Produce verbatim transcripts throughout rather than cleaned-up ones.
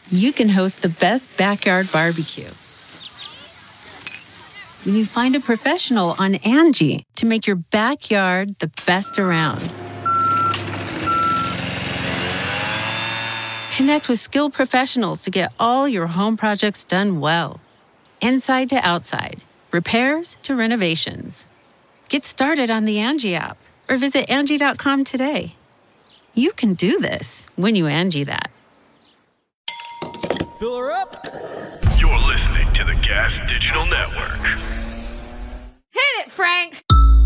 you can host the best backyard barbecue. When you find a professional on Angie to make your backyard the best around. Connect with skilled professionals to get all your home projects done well. Inside to outside, repairs to renovations. Get started on the Angie app or visit Angie dot com today. You can do this when you Angie that. Fill her up. You're listening to the Gas Digital Network. Hit it, Frank.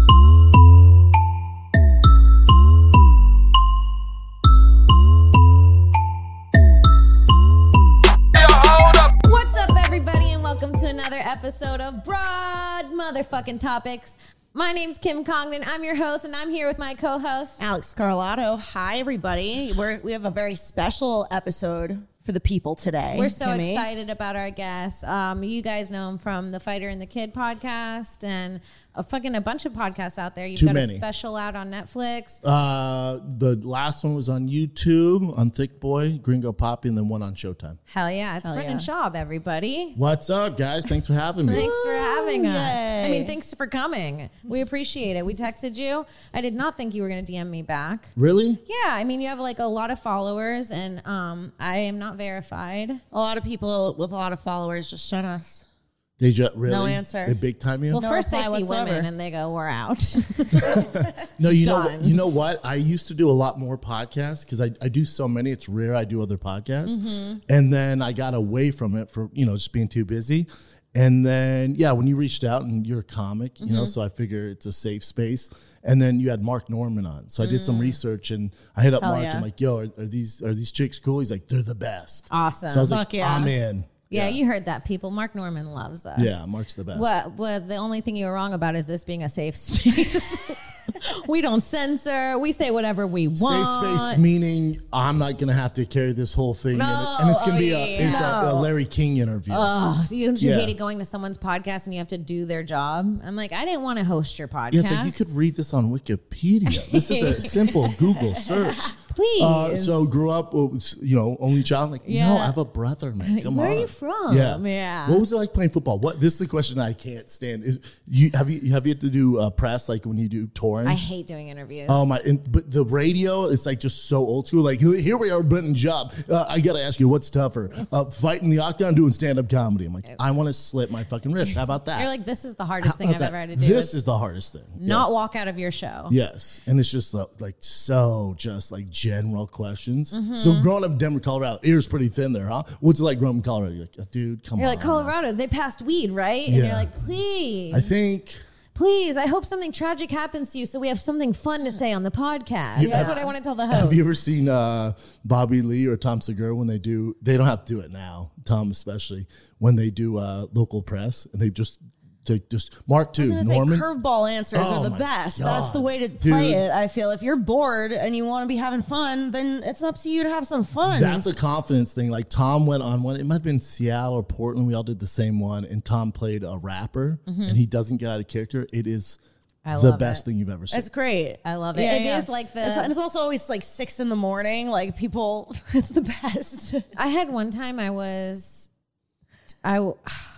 What's up, everybody, and welcome to another episode of Broad Motherfucking Topics. My name's Kim Congdon. I'm your host, and I'm here with my co-host, Alex Carlotta. Hi, everybody. We're, we have a very special episode for the people today. We're so Kimmy. excited about our guest. Um, you guys know him from the Fighter and the Kid podcast and a fucking a bunch of podcasts out there. You've Too got many. a special out on Netflix. Uh, the last one was on YouTube on Thick Boy, Gringo Poppy, and then one on Showtime. Hell yeah. It's Hell Brendan yeah. Schaub, everybody. What's up, guys? Thanks for having me. Thanks for having us. Yay. I mean, thanks for coming. We appreciate it. We texted you. I did not think you were going to D M me back. Really? Yeah, I mean, you have like a lot of followers, and um, I am not verified. A lot of people with a lot of followers just shun us. They just really No answer. They big time you. Well, No first they reply see whatsoever. women and they go, "We're out." no, you know. Done. You know what? I used to do a lot more podcasts because I, I do so many. It's rare I do other podcasts, Mm-hmm. and then I got away from it for you know just being too busy. And then yeah, when you reached out and you're a comic, you Mm-hmm. know, so I figure it's a safe space. And then you had Mark Norman on, so I did some Mm. research and I hit up Hell Mark. yeah. I'm like, "Yo, are, are these are these chicks cool?" He's like, "They're the best." Awesome. So I was Fuck like, yeah. "I'm in." yeah, you heard that, people. Mark Norman loves us. Yeah, Mark's the best. What? What? The only thing you were wrong about is this being a safe space. We don't censor. We say whatever we want. Safe space meaning I'm not gonna have to carry this whole thing, No, and, it- and it's gonna oh, be a yeah. it's a, a Larry King interview. Oh, you don't you Yeah. hate it going to someone's podcast and you have to do their job? I'm like, I didn't want to host your podcast. yeah, it's like you could read this on Wikipedia. This is a simple Google search. Please. Uh, so grew up, with, you know, only child. Like, Yeah. no, I have a brother, man. Come Where on. are you from? Yeah, Yeah. What was it like playing football? What? This is the question I can't stand. Is you have you have you had to do uh, press like when you do touring? I hate doing interviews. Oh my! And, but the radio, it's like just so old school. Like here we are, Brenton Job. Uh, I gotta ask you, what's tougher, uh, fighting the octagon, doing stand up comedy? I'm like, I want to slit my fucking wrist. How about that? You're like, this is the hardest How thing about I've that? ever had to do. This is is the hardest thing. not Yes. walk out of your show. Yes, and it's just uh, like so, just like general questions. Mm-hmm. So growing up in Denver, Colorado, ear's pretty thin there, huh? What's it like growing up in Colorado? You're like, dude, come You're on. like, Colorado, they passed weed, right? And you're Yeah. like, please. I think. Please, I hope something tragic happens to you so we have something fun to say on the podcast. Yeah. That's what I want to tell the host. Have you ever seen uh, Bobby Lee or Tom Segura when they do? They don't have to do it now. Tom especially when they do uh, local press and they just they just Mark too. I was going to say Norman. curveball answers Oh are the my best. God. That's the way to Dude. play it. I feel if you're bored and you want to be having fun, then it's up to you to have some fun. That's a confidence thing. Like Tom went on one. It might have been Seattle or Portland. We all did the same one, and Tom played a rapper, and he doesn't get out of character. It is I the love best it. thing you've ever seen. It's great. I love it. It is like the- It's, and it's also always like six in the morning. Like people, it's the best. I had one time I was, I, w-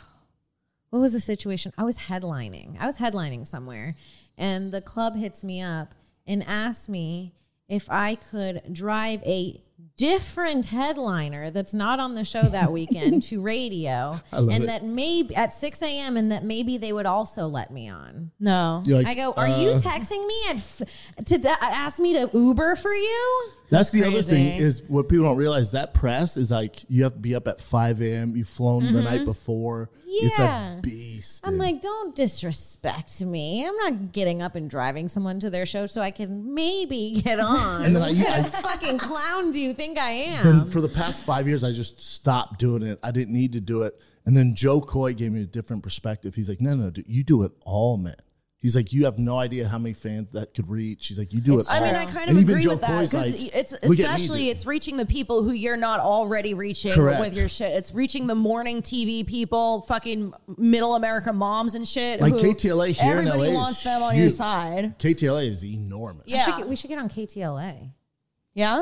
what was the situation? I was headlining. I was headlining somewhere, and the club hits me up and asks me if I could drive a different headliner that's not on the show that weekend to radio, love and it. that maybe at six a.m. and that maybe they would also let me on. No. You're like, I go, are you texting me at f- to d- ask me to Uber for you? That's the other crazy. thing is what people don't realize. That press is like you have to be up at five a.m. You've flown the night before. It's Yeah. a beast. I'm dude. like, don't disrespect me. I'm not getting up and driving someone to their show so I can maybe get on. And then I- what kind I- of fucking clown do you think I am? Then for the past five years, I just stopped doing it. I didn't need to do it. And then Joe Coy gave me a different perspective. He's like, no, no, dude, you do it all, man. He's like, you have no idea how many fans that could reach. He's like, you do It's it I all. mean, I kind And of even agree Joe with that Coy's because like, it's look at me, especially dude. it's reaching the people who you're not already reaching Correct. with your shit. It's reaching the morning T V people, fucking middle America moms and shit. Like who K T L A here in L A everybody is wants them on your huge. side. K T L A is enormous. Yeah. We should, get, we should get on K T L A. Yeah.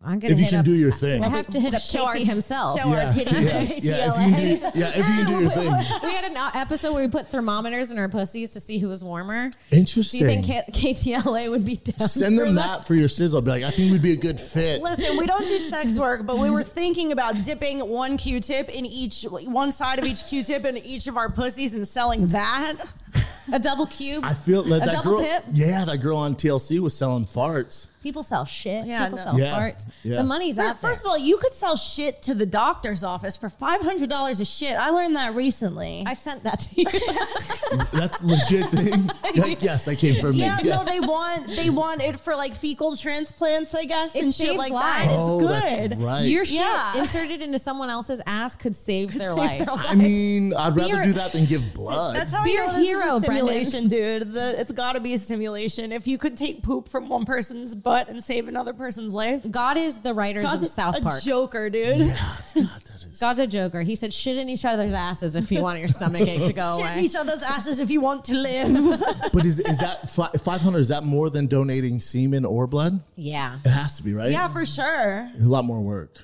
I'm gonna if you hit can up, do your thing. I have to hit up Show our- K T himself. show our yeah, titties yeah, at yeah, T L if you can do, A. yeah, if you can do your thing. We had an episode where we put thermometers in our pussies to see who was warmer. Interesting. Do you think K- KTLA would be down? Send for them that for your sizzle. Be like, I think we'd be a good fit. Listen, we don't do sex work, but we were thinking about dipping one Q-tip in each, one side of each Q-tip in each of our pussies and selling that. A double cube. I feel like a that double girl. tip. Yeah, that girl on T L C was selling farts. People sell shit. Yeah, People no. sell Yeah, farts. yeah. The money's out there. First of all, you could sell shit to the doctor's office for five hundred dollars a shit. I learned that recently. I sent that to you. That's legit thing. Like, yes, that came from Yeah, me. no, Yes. they want they want it for like fecal transplants, I guess, It and shit saves like lives. that. It's Oh, good. that's right. Your shit Yeah. inserted into someone else's ass could save their save life. their life. I mean, I'd rather Beer- do that than give blood. That's how Be I your know this hero, is a Brendan. simulation, dude. The, it's got to be a simulation. If you could take poop from one person's butt and save another person's life, God is the writers God's of South a Park. joker, dude. God, that is. God's a joker. He said, "Shit in each other's asses if you want your stomach ache to go Shit in away." each other's asses if you want to live. But is is that five hundred? Is that more than donating semen or blood? Yeah. It has to be, right? Yeah, for sure. A lot more work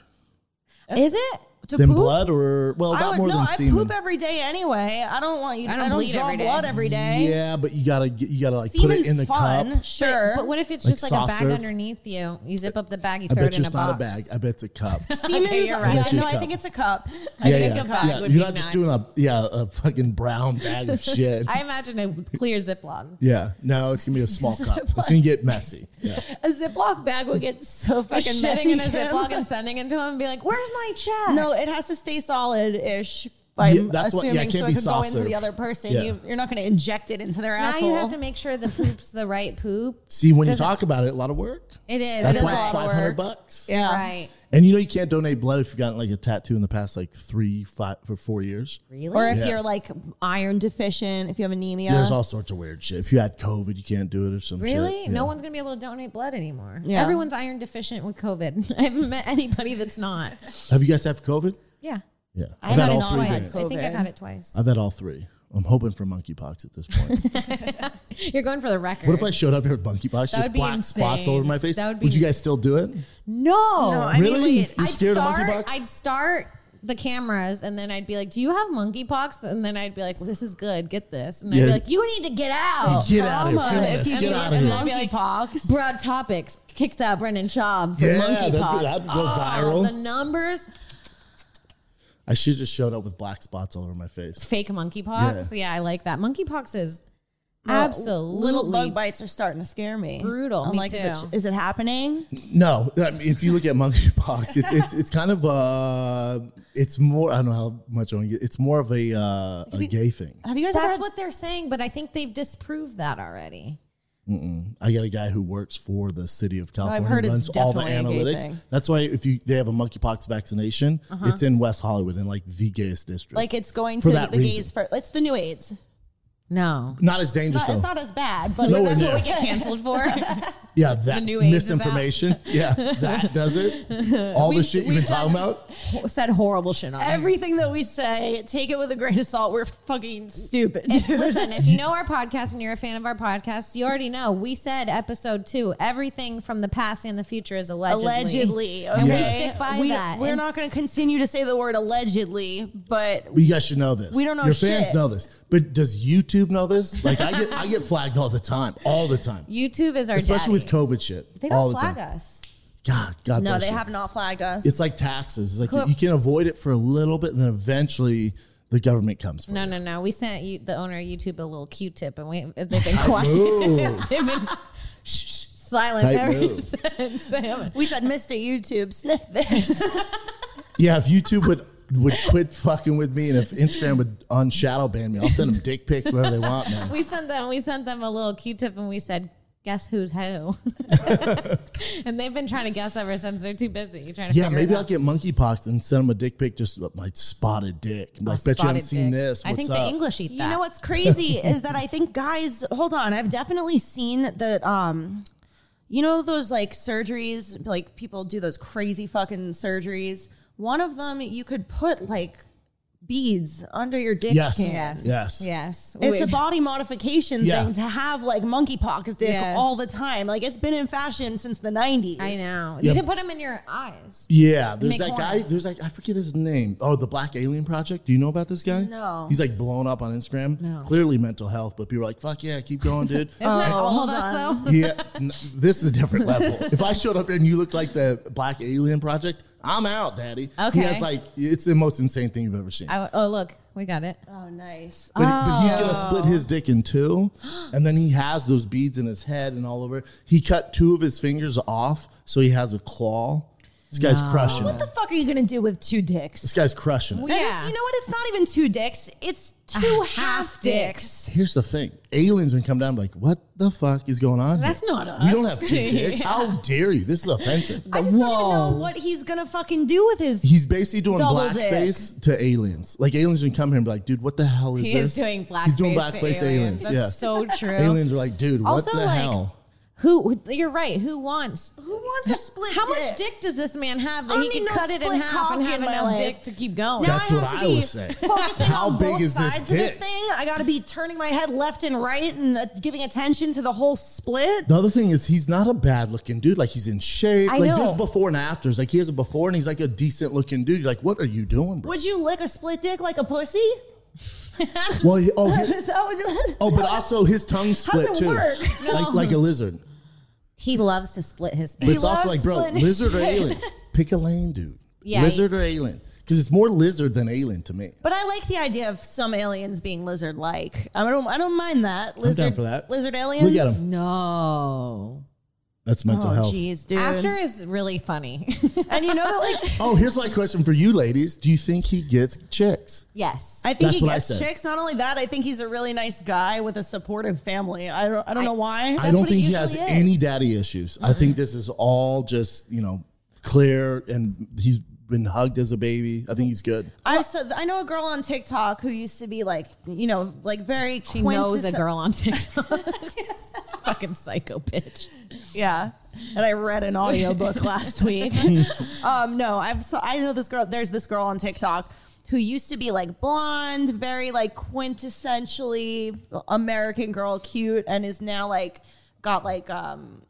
Is it? To than poop? blood, or well, I not would, more no, than I semen. poop every day anyway. I don't want you. I I don't don't, bleed draw every day. blood every day. Yeah, but you gotta get- you gotta like Semen's put it in the fun, cup. sure. But what if it's Like just like a soft bag serve? underneath you? You zip up the bag, you I throw bet it you in a it's not a box. bag. I bet it's a cup. Semen's, Okay, you're right. yeah, That's your no, I cup. think it's a cup. I yeah, think yeah, it's a cup. yeah. would You're be not just nice. doing a yeah a fucking brown bag of shit. I imagine a clear Ziploc. Yeah, no, it's gonna be a small cup. It's gonna get messy. Yeah. A Ziploc bag would get so fucking Shitting messy. in a Kim. Ziploc and sending it to him and be like, "Where's my check?" No, it has to stay solid-ish. I'm Yeah, that's what- assuming yeah, it can't so be it could go soft into serve. the other person. Yeah. You, you're not going to inject it into their Now asshole. you have to make sure the poop's the right poop. See, when you Does it- talk about it, a lot of work. It is. That's it why is it's a lot of five hundred work. bucks. yeah. Right. And you know you can't donate blood if you've gotten like a tattoo in the past like three, five, for four years. Really? Or if Yeah. you're like iron deficient, if you have anemia. There's all sorts of weird shit. If you had COVID, you can't do it or some Really? shit. No Yeah. one's going to be able to donate blood anymore. Yeah. Everyone's iron deficient with COVID. I haven't met anybody that's not. Have you guys had COVID? Yeah. Yeah, I I've had had all it three. twice. variants. I think I've COVID. had it twice. I've had all three. I'm hoping for monkeypox at this point. You're going for the record. What if I showed up here with monkeypox, That just would be black spots insane. all over my face? That would Would, be- you guys still do it? No. No, I mean, Really? wait, You're I'd scared start, of monkeypox? I'd start the cameras and then I'd be like, "Do you have monkeypox?" And then I'd be like, "Well, this is good. Get this." And I'd Yeah. be like, "You need to get out." Get out of here. Trauma Film if this. you Get get out of here. monkeypox. Broad Topics kicks out Brendan Schaub for Yeah, that'd be- monkeypox. that'd go Oh, viral. The numbers, I should just showed up with black spots all over my face. fake monkeypox. Yeah. I like that. Monkeypox is No, absolutely Little bug bites are starting to scare me. Brutal. I'm Me like, is it, too. is it happening? No, I mean, if you look at monkeypox, it, it's it's kind of uh, it's more. I don't know how much I want to get. It's more of a uh, a gay thing. Have you guys ever That's had- what they're saying, but I think they've disproved that already. I got a guy who works for the city of California, heard who it's runs all the definitely a gay analytics. thing. That's why if you they have a monkeypox vaccination, it's in West Hollywood in like the gayest district. like it's going For to that the reason. gays first? It's the new AIDS. No. not as dangerous Not, it's though. not as bad, but No, it's it That's what is. we get canceled for. Yeah, that new age is out. misinformation. Yeah, that does it. All the shit you've been talking about. Said horrible shit on here. everything that we say, take it with a grain of salt. We're fucking stupid. If- listen, if you know our podcast and you're a fan of our podcast, you already know we said episode two, everything from the past and the future is allegedly. Allegedly, okay. And we Yes. stick by We, that. We're And not going to continue to say the word allegedly, but You guys should know this. We don't know Your fans shit. know this, but does YouTube know this? Like I get, I get flagged all the time, all the time, YouTube is our especially daddy. with COVID shit. They all don't the flag time. us. God, God no, bless they you. have not flagged us. It's like taxes. It's like Cool. you, you can avoid it for a little bit, and then eventually the government comes for No, you. no, no. We sent you, the owner of YouTube a little Q-tip, and we they've been quiet. Move. They've been shh, shh, silent Tight ever move. since. Sam. we said, Mister YouTube, sniff this. Yeah, if YouTube would would quit fucking with me, and if Instagram would unshadow ban me, I'll send them dick pics wherever they want, man. We sent them. We sent them a little Q-tip, and we said, "Guess who's who?" And they've been trying to guess ever since. They're too busy trying to. Yeah, figure maybe it I'll out. get monkeypox and send them a dick pic, just of my spotted dick. I'm A like, bet you haven't spotted seen dick. this. I What's think up? the English eat that. You know what's crazy is that I think guys, hold on, I've definitely seen that, um, you know, those like surgeries, like people do those crazy fucking surgeries. One of them, you could put like beads under your dick Yes. skin. Yes. Yes. Yes. It's Wait. a body modification Yeah. thing to have like monkeypox dick Yes. all the time. Like it's been in fashion since the nineties. I know. Yeah. You didn't put them in your eyes. Yeah, there's Make that guy. horns. There's like I forget his name. Oh, the Black Alien Project. Do you know about this guy? No. He's like blown up on Instagram. No. Clearly mental health, but people are like, "Fuck yeah, keep going, dude." Isn't that Oh, all hold of us on. though? Yeah, n- this is a different level. If I showed up and you look like the Black Alien Project, I'm out, daddy. Okay. He has like it's the most insane thing you've ever seen. I, oh look, we got it. Oh, nice. But, but he's gonna split his dick in two, and then he has those beads in his head and all over. He cut two of his fingers off, so he has a claw. This guy's crushing What it. the fuck are you gonna do with two dicks? This guy's crushing it. And it's, Yeah. you know what? It's not even two dicks. It's two half dicks. Here's the thing: aliens would come down and be like, "What the fuck is going on? That's here? not us. We don't have two dicks. How dare you? This is offensive." I just don't even know Whoa. what he's gonna fucking do with his. He's basically doing Double blackface to aliens. Like aliens would come here and be like, "Dude, what the hell is He this?" is doing blackface. He's doing to blackface aliens. aliens. That's yeah. so true. Aliens are like, "Dude, what Also, the like, hell?" Who? You're right. Who wants? Who wants a split? How dick? much dick does this man have that I he need can no cut it in split half and cock have in my enough life. dick to keep going? Now That's I what have to I be was saying. Focusing How on big both is this sides of this dick? thing. I got to be turning my head left and right and uh, giving attention to the whole split. The other thing is he's not a bad looking dude. Like he's in shape. I like know. there's before and afters. Like he has a before and he's like a decent looking dude. You're like, what are you doing, bro? Would you lick a split dick like a pussy? Well, he, oh, he- Is that what you- oh, but also his tongue split it too, work? like like a lizard. He loves to split his But thing. it's also loves like, bro, splitting lizard or shit. alien? Pick a lane, dude. Yeah, lizard or alien? Because it's more lizard than alien to me. But I like the idea of some aliens being lizard-like. I don't. I don't mind that. Lizard, down for that. Lizard aliens. Look at him. No. That's mental Oh, health. jeez, dude. After is really funny. and you know that, like, Oh, here's my question for you, ladies. Do you think he gets chicks? yes. I think That's he what I gets said. chicks. Not only that, I think he's a really nice guy with a supportive family. I don't. I don't know why. I don't what it think he has usually is. any daddy issues. I think this is all just, you know, clear and he's been hugged as a baby. I think he's good. I said I know a girl on TikTok who used to be like, you know, like very. She knows a quintess- girl on TikTok. Fucking psycho bitch. Yeah, and I read an audiobook last week. um, no, I've so, I know this girl. There's this girl on TikTok who used to be like blonde, very like quintessentially American girl, cute, and is now like got like um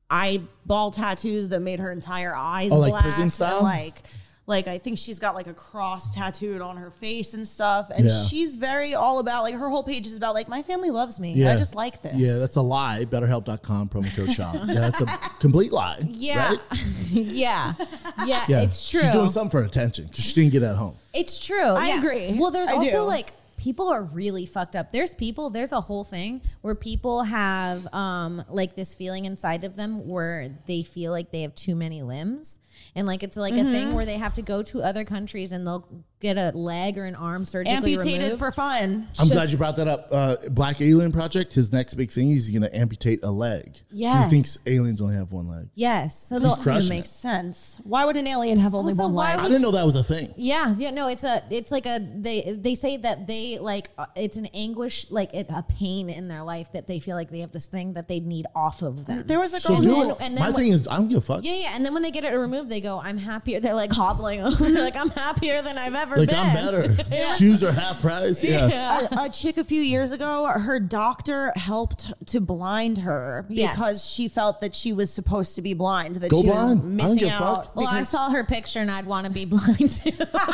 eyeball tattoos that made her entire eyes Oh, like black. prison and, style? like. Like, I think she's got like a cross tattooed on her face and stuff. And Yeah. she's very all about, like, her whole page is about, like, my family loves me. Yeah. I just like this. Yeah, that's a lie. BetterHelp dot com, promo code shop. Yeah, that's a complete lie. Yeah. Right? yeah. Yeah. Yeah. It's true. She's doing something for attention because she didn't get it at home. It's true. I yeah. agree. Well, there's I also do. like people are really fucked up. There's people, there's a whole thing where people have um like this feeling inside of them where they feel like they have too many limbs. And like it's like Mm-hmm. a thing where they have to go to other countries and they'll get a leg or an arm surgically Amputated removed. for fun. I'm Just- glad you brought that up. Uh, Black Alien Project, his next big thing, he's going to amputate a leg. Yes. He thinks aliens only have one leg. Yes. So He's they'll It crushing makes it. sense. Why would an alien have only Also, one why leg? I didn't know that was a thing. Yeah, yeah, no, it's a, it's like a, they, they say that they like, uh, it's an anguish, like it, a pain in their life that they feel like they have this thing that they need off of them. There was a So girl. do then- it. and then My what- thing is, I don't give a fuck. Yeah, yeah, and then when they get it removed, they go, "I'm happier." They're like hobbling over. They're like, "I'm happier than I've ever Like, been." I'm better. Shoes are half price. Yeah. a, a chick a few years ago, her doctor helped to blind her Yes. because she felt that she was supposed to be blind, that Go she blind. I was don't missing give a out. fuck. Well, I because- saw her picture and I'd want to be blind too.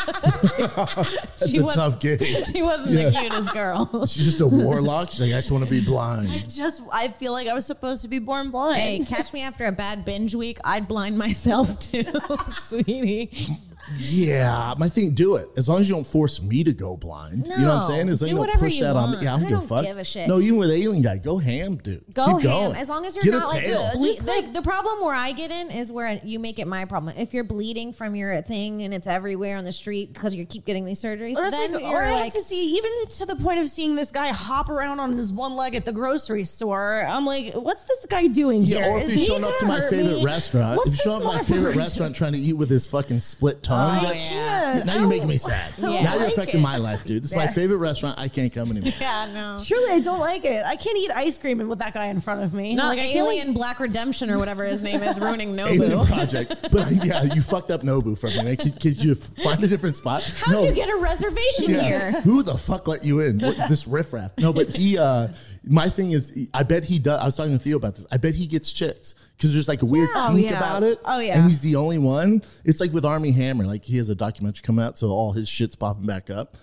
That's She a was- tough gig. She wasn't Yeah. the cutest girl. She's just a warlock. She's like, I just want to be blind. just I feel like I was supposed to be born blind. Hey, catch me after a bad binge week. I'd blind myself too, sweetie. Yeah, my thing, do it. As long as you don't force me to go blind. you know what I'm No, saying? As long as do you don't whatever push you that on me. want. Yeah, I don't I give a don't fuck. give a shit. No, even with Alien Guy, go ham, dude. Go Keep ham going. as long as you're Get a not like tail. ble- Just like the problem where I get in is where you make it my problem. If you're bleeding from your thing and it's everywhere on the street because you keep getting these surgeries, Or, it's then like, or you're I like, have to see, even to the point of seeing this guy hop around on his one leg at the grocery store. I'm like, what's this guy doing Yeah, here? or if Is he's he showing up to gonna my hurt favorite me? restaurant, What's if you show up this to my favorite motherfucker restaurant trying to eat with his fucking split tongue, Pong. I Like, can't. now you're making me sad. Yeah. Now you're like affecting it. my life, dude. This is my favorite restaurant. I can't come anymore. Yeah, no. Truly, I don't like it. I can't eat ice cream with that guy in front of me. Not like, I can't, like- Alien Black Redemption or whatever his name is ruining Alien Nobu. Project. But yeah, you fucked up Nobu for me. Man. Could, could you find a different spot? How'd you get a reservation Yeah. here? Who the fuck let you in? What, this riffraff. No, but he, uh, my thing is, I bet he does. I was talking to Theo about this. I bet he gets chicks because there's like a weird Yeah. kink Oh, yeah. about it. Oh, yeah. And he's the only one. It's like with Armie Hammer. Like he has a documentary coming out, so all his shit's popping back up.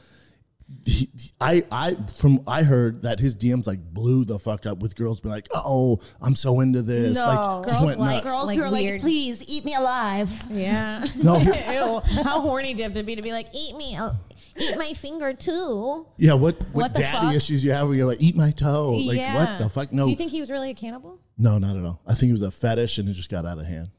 He, I, I, from I heard that his D Ms like blew the fuck up with girls being like, oh, I'm so into this. No. Like, just Girls went like nuts. girls like who are weird. like, please eat me alive. Yeah. No. Ew. How horny do you have to be to be like, eat me, uh, eat my finger too? Yeah, what what, What the daddy fuck? issues you have where you're like, eat my toe? Like, yeah. what the fuck? No, Do you think he was really a cannibal? no, not at all. I think it was a fetish and it just got out of hand.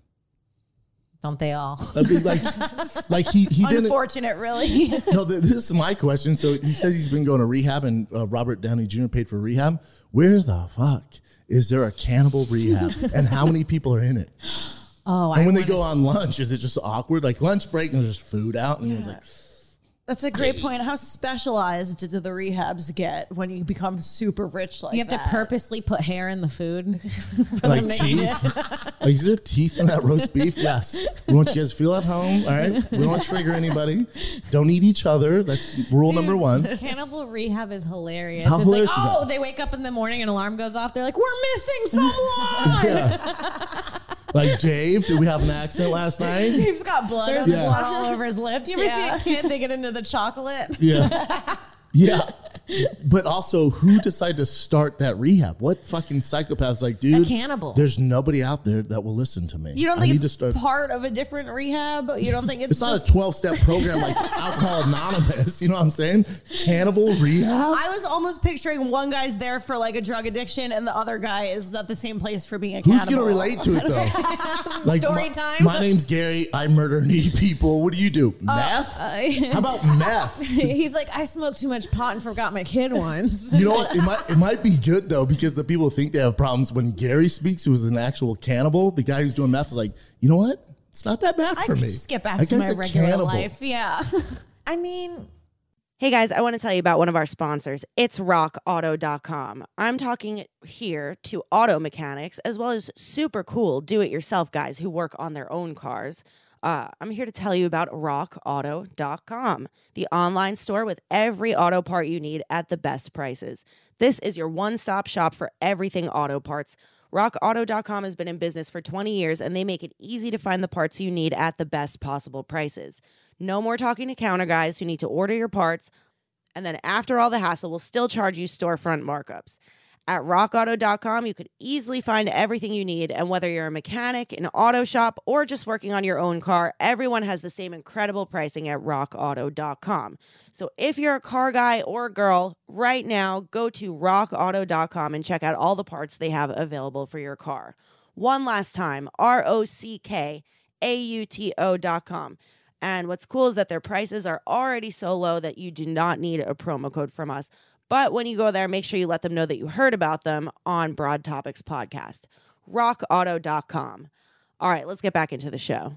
Don't they all? I mean, like, like he he didn't. Unfortunate, really. No, th- this is my question. So he says he's been going to rehab, and uh, Robert Downey Junior paid for rehab. Where the fuck is there a cannibal rehab, and how many people are in it? Oh, And I when they wanna go on lunch, is it just awkward? Like lunch break, and there's just food out, and he's like, That's a great point. How specialized do the rehabs get when you become super rich like You have that? to purposely put hair in the food. like teeth. Like, is there teeth in that roast beef? Yes. We want you guys to feel at home. All right. We don't want to trigger anybody. Don't eat each other. That's rule number one. Cannibal rehab is hilarious. How it's hilarious like, is that? oh, they wake up in the morning and alarm goes off. They're like, we're missing someone. Yeah. Like Dave, did we have an accident last night? Dave's got blood. There's on Yeah. his blood arm. all over his lips. You ever yeah. see a kid? They get into the chocolate. Yeah. Yeah. But also, who decided to start that rehab? What fucking psychopath's like, dude? A cannibal. There's nobody out there that will listen to me. You don't I think need it's to start. part of a different rehab? You don't think it's, It's not just... a twelve-step program like Alcohol Anonymous. You know what I'm saying? Cannibal rehab. I was almost picturing one guy's there for like a drug addiction and the other guy is at the same place for being a Who's cannibal. gonna relate to it though? Like, Story my, time? My name's Gary. I murder and eat people. What do you do? Meth? How about meth? He's like, I smoked too much pot and forgot my kid once. You know what? It might it might be good though because the people think they have problems. When Gary speaks, who is an actual cannibal, the guy who's doing meth is like, you know what? It's not that bad I for could me. just get back That to guy's my a regular cannibal. life. Yeah. I mean, Hey guys, I want to tell you about one of our sponsors. It's rock auto dot com. I'm talking here to auto mechanics as well as super cool do-it-yourself guys who work on their own cars. Uh, I'm here to tell you about rock auto dot com, the online store with every auto part you need at the best prices. This is your one-stop shop for everything auto parts. rock auto dot com has been in business for twenty years, and they make it easy to find the parts you need at the best possible prices. No more talking to counter guys who need to order your parts, and then after all the hassle, will still charge you storefront markups. At rock auto dot com, you could easily find everything you need, and whether you're a mechanic, an auto shop, or just working on your own car, everyone has the same incredible pricing at rock auto dot com. So if you're a car guy or a girl, right now, go to rock auto dot com and check out all the parts they have available for your car. One last time, R O C K A U T O dot com. And what's cool is that their prices are already so low that you do not need a promo code from us. But when you go there, make sure you let them know that you heard about them on Broad Topics Podcast. rock auto dot com. All right, let's get back into the show.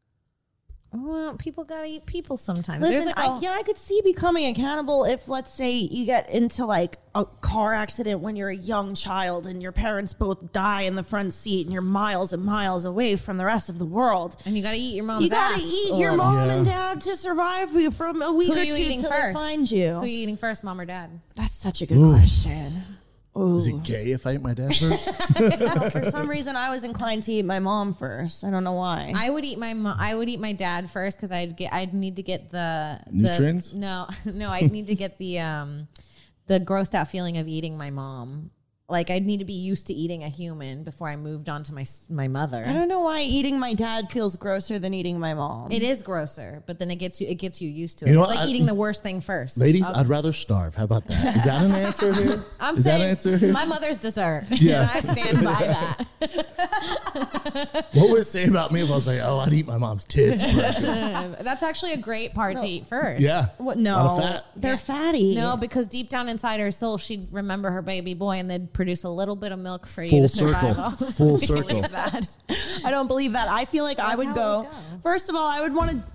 well, people gotta eat people sometimes. There's Listen, like a- I, yeah, I could see becoming a cannibal if, let's say, you get into like a car accident when you're a young child and your parents both die in the front seat and you're miles and miles away from the rest of the world. and you gotta eat your mom's You gotta ass eat a your little. mom Yeah. and dad to survive you from a week Who or are you two eating till first? they find you. Who are you eating first, mom or dad? That's such a good question. Is it gay if I eat my dad first? No, for some reason, I was inclined to eat my mom first. I don't know why. I would eat my mo- I would eat my dad first because I'd get I'd need to get the, the Nutrients? No, no, I'd need to get the um the grossed out feeling of eating my mom. Like I'd need to be used to eating a human before I moved on to my s- my I mother. don't know why eating my dad feels grosser than eating my mom. It is grosser, but then it gets you it gets you used to it. You know it's what? like I- eating the worst thing first. Ladies, I'd rather starve. How about that? Is that an answer here? I'm Is saying that an answer here? my mother's dessert. Yeah. And I stand by that. What would it say about me if I was like, oh, I'd eat my mom's tits first? That's actually a great part to eat first. Yeah. What? No, A lot of fat. they're fatty. No, because deep down inside her soul, she'd remember her baby boy and they'd produce a little bit of milk for you Full to survive circle. off. Full circle. that. I don't believe that. I feel like I would how it go, would go. First of all, I would want to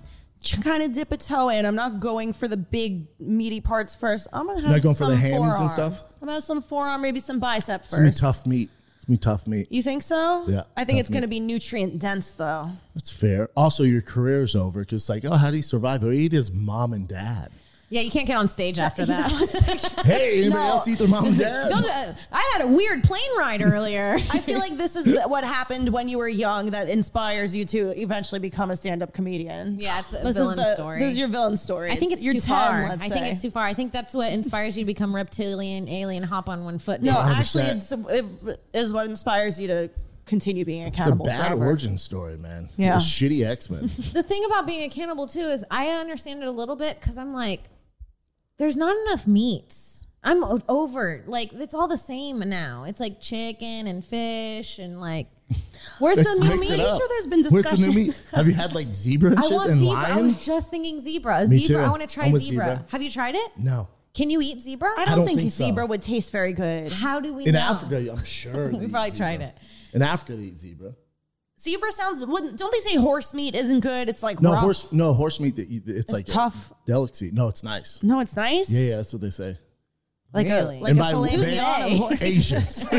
kind of dip a toe in. I'm not going for the big meaty parts first. I'm gonna have Not going for some the hammies forearm. and stuff? I'm gonna have some forearm, maybe some bicep first. It's gonna be tough meat. It's gonna be tough meat. You think so? Yeah, I think tough it's gonna meat. be nutrient dense though. That's fair. Also, your career's over because it's like, oh, how do you survive? He'll eat his mom and dad. Yeah, you can't get on stage after that. Hey, anybody No. else eat their mom and dad? Don't, uh, I had a weird plane ride earlier. I feel like this is the, what happened when you were young that inspires you to eventually become a stand-up comedian. Yeah, it's the This villain is the, story. This is your villain story. I think it's you're too ten, far. let's I think say. it's too far. I think that's what inspires you to become reptilian, alien, hop on one foot. No, dude. one hundred actually, percent. it's, it is what inspires you to continue being a It's a cannibal. bad forever. origin story, man. Yeah. It's a shitty X-Men. The thing about being a cannibal too is I understand it a little bit because I'm like, there's not enough meats. I'm o- over like it's all the same now. It's like chicken and fish and like, where's Let's the new mix meat? it up. sure there's been Where's the new discussion? meat? Have you had like zebra and I shit want and zebra. I lion? was just thinking zebra. A Me zebra. too. I want to try I'm with zebra. zebra. Have you tried it? No. Can you eat zebra? I don't, don't think, think so. zebra would taste very good. How do we In know? Africa, I'm sure. they We eat probably zebra. tried it. In Africa, they eat zebra. Zebra sounds. Wouldn't, don't they say horse meat isn't good? It's like No rough. horse. No horse meat. That eat, it's, like tough. a delicacy. No, it's nice. No, it's nice. Yeah, yeah, that's what they say. Like Really? a like And a by filet they- mignon of horse. Asians. you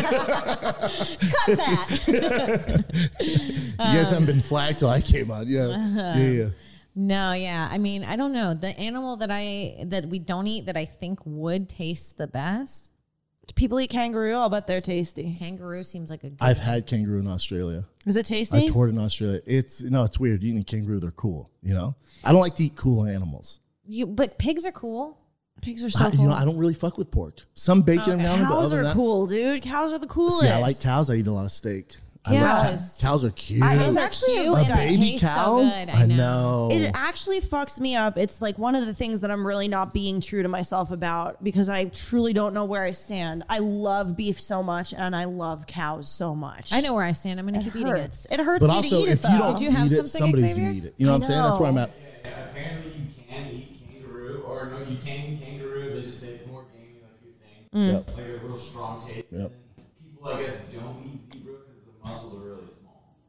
Cut that. guys haven't been flagged till I came on. Yeah, yeah, yeah. No, yeah. I mean, I don't know. The animal that I that we don't eat that I think would taste the best, People eat kangaroo. I'll bet they're tasty. kangaroo seems like a good I've had kangaroo in Australia. Is it I tasty? toured in Australia. It's no, it's weird. Eating a kangaroo, they're cool. You know, I don't like to eat cool animals. you but pigs are cool. Pigs are so I, cool. you know, I don't really fuck with pork. Some bacon every now and then, but Cows other are than that, cool, dude. Cows are the coolest. see, I like cows. I eat a lot of steak. I Yeah. like Cows. cows. Cows are cute. I- Those It's are actually a cute a and they baby taste cow. so good. I I know. know. It actually fucks me up. It's like one of the things that I'm really not being true to myself about because I truly don't know where I stand. I love beef so much and I love cows so much. I know where I stand. I'm going to It keep eating it. hurts. It hurts But me also, to eat if it, you though. don't Did you have eat it, something, somebody's Xavier? gonna eat it. You know what I I'm saying? That's where I'm know. at. Yeah, apparently you can eat kangaroo, or no, you can eat kangaroo. They just say it's more gamey, like you were saying, Yep. like a real strong taste. Yep. And then people, I guess, don't eat zebra because the muscles are really small.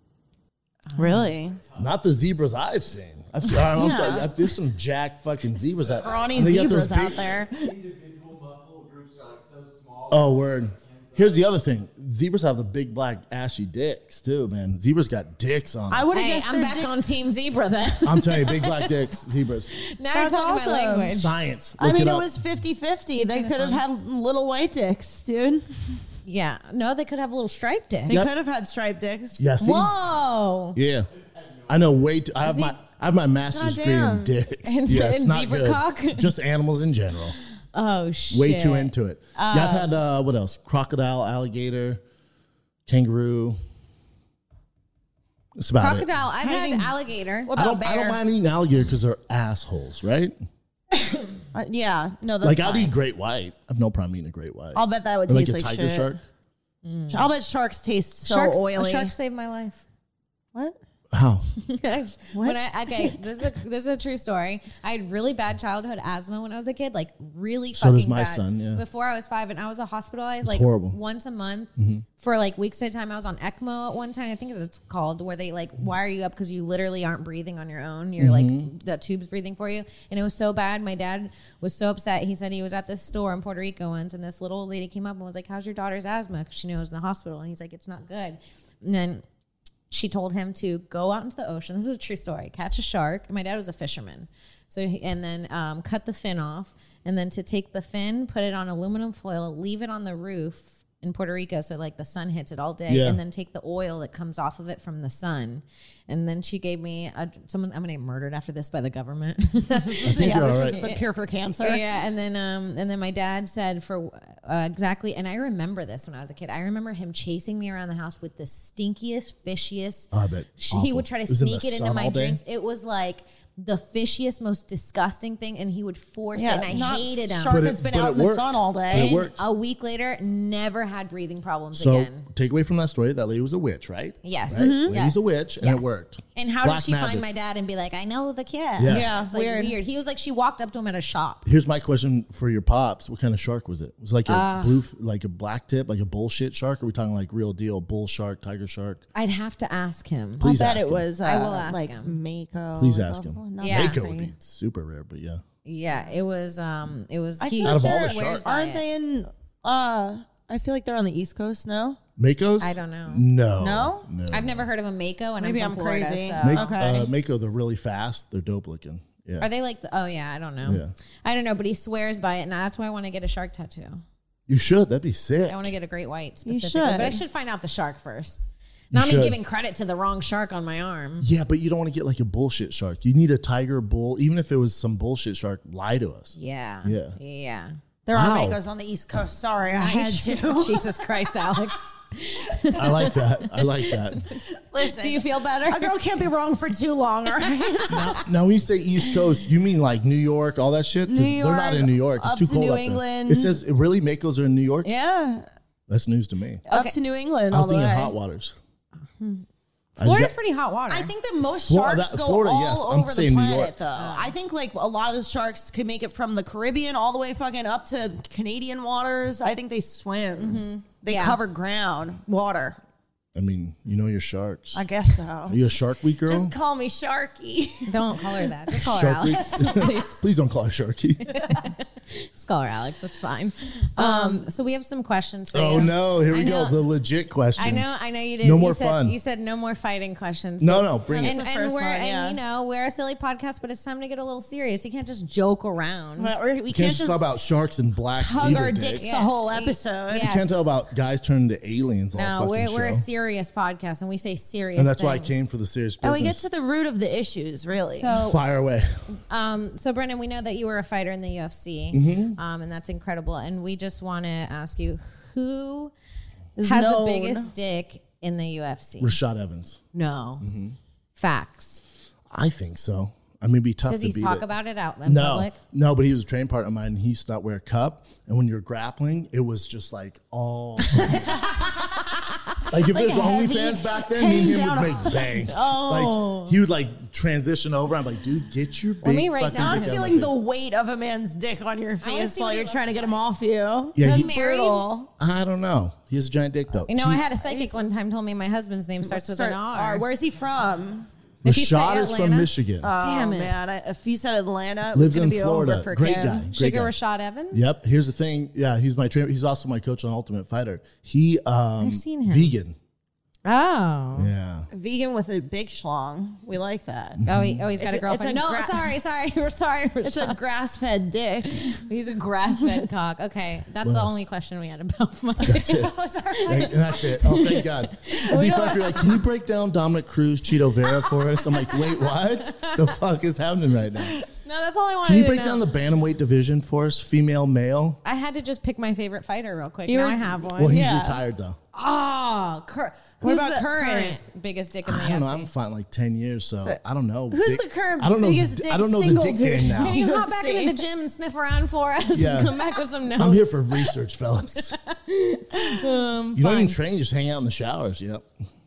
Really? Not the zebras I've seen. I've seen, I'm Yeah. sorry, I've- there's some jacked fucking zebras out Scrawny and they got those zebras out big- there. Individual muscle groups are like so small. Oh, word. Here's the other thing. Zebras have the big black ashy dicks too, man. Zebras got dicks on I them. would have Hey, guessed I'm they're back dick- on Team Zebra then. I'm telling you, big black dicks, zebras. now That's you're talking awesome. my language. Science. I Look mean, it it up. was fifty-fifty. They could have had little white dicks, dude. Yeah. No, they could have a little striped dick. They Yep. could have had striped dicks. Yeah, see? Whoa. Yeah. I know way too, I have Ze- my I have my master's degree in Goddamn. dicks. And- yeah, it's and not zebra good. cock? Just animals in general. Oh, shit. Way too into it. yeah, I've had uh, what else? Crocodile, alligator, kangaroo. That's about it. Crocodile. I've How do you had think- alligator. What I about don't, bear? I don't mind eating alligator because they're assholes, right? Uh, yeah, no, that's like fine. I'd eat great white. I have no problem eating a great white. I'll bet that would Or like taste a like tiger shit. shark. I'll bet sharks taste so Sharks, oily. A shark saved my life. What? How? when I okay, this is a this is a true story. I had really bad childhood asthma when I was a kid, like really So fucking does my bad. son, yeah. Before I was five, and I was hospitalized like horrible. once a month for like weeks at a time. I was on ECMO at one time. I think it's called where they like wire you up because you literally aren't breathing on your own. You're like the tube's breathing for you, and it was so bad. My dad was so upset. He said he was at this store in Puerto Rico once, and this little old lady came up and was like, "How's your daughter's asthma?" Because she knew I was in the hospital, and he's like, "It's not good." And then she told him to go out into the ocean. This is a true story. Catch a shark. My dad was a fisherman. So, he, and then um, cut the fin off. And then to take the fin, put it on aluminum foil, leave it on the roof in Puerto Rico so like the sun hits it all day. Yeah. And then take the oil that comes off of it from the sun. And then she gave me, a, someone, I'm going to get murdered after this by the government. I think Yeah, you're this all is right. the cure for cancer. Yeah, and then um, and then my dad said for uh, exactly, and I remember this when I was a kid. I remember him chasing me around the house with the stinkiest, fishiest. Oh, I bet. He Awful. would try to It was in sneak the it into sun my all day? drinks. It was like the fishiest, most disgusting thing, and he would force Yeah, it, and I not hated him. shark But it- that's been but out it in the worked. sun all But day. it worked. A week later, never had breathing problems So again. take away from that story that lady was a witch, right? Yes, Right? Mhm. Lady's Yes. a witch, and Yes. it worked. And how Black did she magic. find my dad and be like, I know the kid? Yes. Yeah, It's like weird. weird. He was like, she walked up to him at a shop. Here's my question for your pops: what kind of shark was it? Was it like a Uh, blue, f- like a black tip, like a bullshit shark? Or are we talking like real deal bull shark, tiger shark? I'd have to ask him. Please I'll bet ask it him. was. Uh, I will ask like him. Mako. Please like ask a- him. not Yeah. Mako would be super rare, but yeah. Yeah, it was. Um, it was. I He feel Out of all just the swears sharks. by Aren't it. they in? Uh, I feel like they're on the East Coast. No, Mako's? I don't know. No. No? No. I've never heard of a Mako, and Maybe I'm I'm from Florida. crazy. So. Make, Okay. uh, Mako, they're really fast. They're dope looking. Yeah. Are they like? The, oh yeah, I don't know. Yeah. I don't know, but he swears by it, and that's why I want to get a shark tattoo. You should. That'd be sick. I want to get a great white You specifically, should. but I should find out the shark first. You Not me should. giving credit to the wrong shark on my arm. Yeah, but you don't want to get like a bullshit shark. You need a tiger bull. Even if it was some bullshit shark, lie to us. Yeah. Yeah. Yeah. there Wow. are Makos on the East Coast. Sorry, I had to. Jesus Christ, Alex. I like that. I like that. Listen, Do you feel better? a girl can't be wrong for too long, all right? Now, now when you say East Coast, you mean like New York, all that shit? 'Cause New they're not York, in New York. It's up too to cold New up there. England. It says, really, Makos are in New York? yeah, That's news to me. up to New England. I was all the thinking way. hot waters. Florida's I- pretty hot water. I think that most Florida- sharks that- go Florida, all yes. I'm over the saying New planet, York. though. I think like a lot of the sharks can make it from the Caribbean all the way fucking up to Canadian waters. I think they swim. They Yeah. cover ground, water. I mean, you know your sharks. I guess so. Are you a Shark Week girl? Just call me Sharky. Don't call her that. Just call her Shark Alex. Week? Please. Please don't call her Sharky. Just call her Alex. That's fine. Um, so we have some questions for Oh you. no, here I we go. know- The legit questions. I know, I know you did. No you more said, fun. You said no more fighting questions. No, but- no, bring and, it. the and first we're one, and yeah. you know we're a silly podcast, but it's time to get a little serious. You can't just joke around. But we're- we You can't, can't just just talk about sharks and black hug zebra our dicks. dicks You the whole episode. Yeah. can't tell about guys turning to aliens all No, fucking we're, we're a show. serious podcast, and we say serious. And that's why I things. came for the serious And business. we get to the root of the issues, really. So, Fire away. um, so Brendan, we know that you were a fighter in the U F C, Mm-hmm. um, and that's incredible. And we just want to ask you, who Is has known. the biggest dick in the U F C? Rashad Evans. No, Mm-hmm. facts. I think so. I mean, it'd be tough Does to he beat talk it. about it out in No, public? no, but he was a training partner of mine. And he used to not wear a cup, and when you're grappling, it was just like all. Like if there's heavy, OnlyFans back then, me and him hang would down make bank. Like he would like transition over. I'm like, dude, get your big me write fucking down- I'm dick out feeling of the here. weight of a man's dick on your face see while what he you're trying to looks get him off you. Yeah, That's he- married? brutal. I don't know. He has a giant dick though. You know, He- I had a psychic one time told me my husband's name starts with Start- an R. Where's he from? If you say Rashad is from Atlanta- Michigan. Damn oh, it. man. I, if you said Atlanta, it was Lives going in to be Florida. over for Great Kim. guy. Great Sugar guy. Rashad Evans? Yep. Here's the thing. Yeah, he's my trainer. He's also my coach on Ultimate Fighter. He um I've seen him. vegan. Oh. Yeah. Vegan with a big schlong. We like that. Oh, he, oh, he's got It's a a- girlfriend. it's a no, gra- sorry, sorry. We're sorry. It's a Rashad. grass-fed dick. He's a grass-fed cock. Okay, that's What the else? only question we had about my. That's it. Oh, sorry. And that's it. Oh, thank God. It'd be fun if you're like, can you break down Dominic Cruz, Cheeto Vera for us? I'm like, wait, what? The fuck is happening right now? No, that's all I wanted Can you to break know. down the bantamweight division for us, female, male? I had to just pick my favorite fighter real quick. You now were- I have one. Well, he's Yeah. retired though. Oh, cur- What who's about the current? biggest dick in the I don't know. I U F C? haven't fought in like ten years, so, So, I don't know. who's Dick- the current I don't know. biggest I don't know the dick dick single game dude? now. Can you U hop F back C. into the gym and sniff around for us Yeah. and come back with some notes? I'm here for research, fellas. Um, You don't fine. even train; just hang out in the showers. Yep.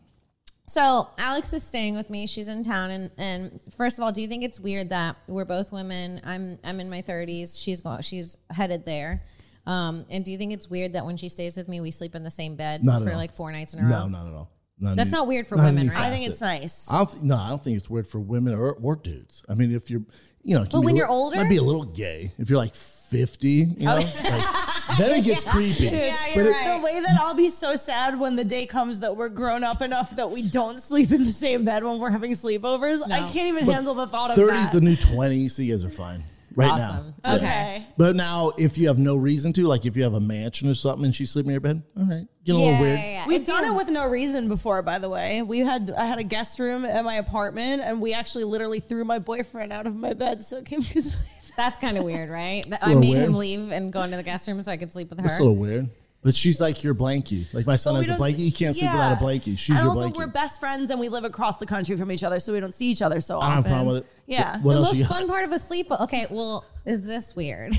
So Alex is staying with me. She's in town, and, and first of all, do you think it's weird that we're both women? I'm I'm in my thirties. She's go, she's headed there. Um, and do you think it's weird that when she stays with me, we sleep in the same bed Not at for all. like four nights in a row? No, not at all. Not a That's new- not weird for not a women, new right? I think facet. it's nice. I don't th- no, I don't think it's weird for women or, or dudes. I mean, if you're, you know, it can But be when a you're little- older? might be a little gay. If you're like fifty, you know, like, then it gets creepy. Yeah, But you're it- right. The way that I'll be so sad when the day comes that we're grown up enough that we don't sleep in the same bed when we're having sleepovers. I can't even but handle the thought of thirty's that. the new twenty, so you guys are fine right Awesome. now. okay. But now, if you have no reason to, like if you have a mansion or something and she's sleeping in your bed, all right, get a Yeah, little weird. yeah, yeah. We've If done you- it with no reason before, by the way. We had I had a guest room at my apartment, and we actually literally threw my boyfriend out of my bed so Kim could sleep. That's kind of weird, right? That a I little made weird. him leave and go into the guest room so I could sleep with her. That's a little weird. But she's like your blankie. Like my son We has a don't- blankie. He can't sleep yeah. without a blankie. She's and your also, blankie. we're best friends, and we live across the country from each other, so we don't see each other so I don't often. have a problem with it. Yeah. What the else most you got? fun part of a sleep. Okay, well, is this weird?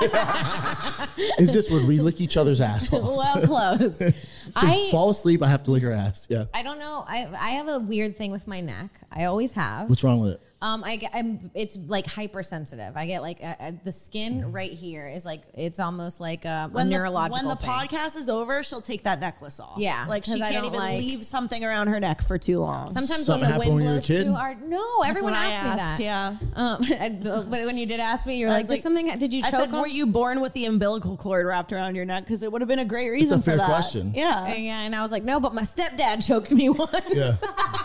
Is this where we lick each other's assholes? well, close. To I fall asleep, I have to lick her ass. Yeah. I don't know. I I have a weird thing with my neck. I always have. What's wrong with it? Um, I get, I'm, it's like hypersensitive. I get like uh, uh, the skin right here is like, it's almost like a, when a the, neurological When the thing. podcast is over, she'll take that necklace off. Yeah, like she 'cause I can't don't even like- leave something around her neck for too long. Sometimes Something when the happened wind when you were a blows kid? too hard. No, everyone what I asked me asked, that. yeah. Um, and- but when you did ask me, you were I like, was did like- something, did you I choke said, on? were you born with the umbilical cord wrapped around your neck? Because it would have been a great reason fair for that. question. Yeah. Yeah, and I was like, no, but my stepdad choked me once. Yeah.